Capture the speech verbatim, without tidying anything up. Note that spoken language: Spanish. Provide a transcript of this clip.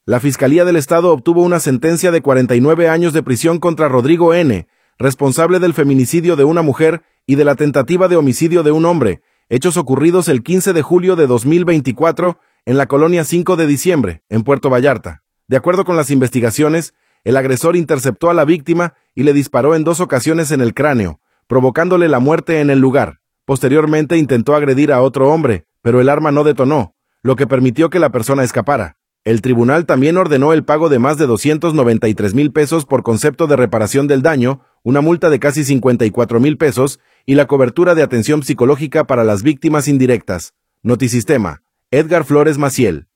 La Fiscalía del Estado obtuvo una sentencia de cuarenta y nueve años de prisión contra Rodrigo N., responsable del feminicidio de una mujer y de la tentativa de homicidio de un hombre, hechos ocurridos el quince de julio de dos mil veinticuatro en la colonia cinco de diciembre, en Puerto Vallarta. De acuerdo con las investigaciones, el agresor interceptó a la víctima y le disparó en dos ocasiones en el cráneo, provocándole la muerte en el lugar. Posteriormente intentó agredir a otro hombre, pero el arma no detonó, lo que permitió que la persona escapara. El tribunal también ordenó el pago de más de doscientos noventa y tres mil pesos por concepto de reparación del daño, una multa de casi cincuenta y cuatro mil pesos y la cobertura de atención psicológica para las víctimas indirectas. Notisistema. Edgar Flores Maciel.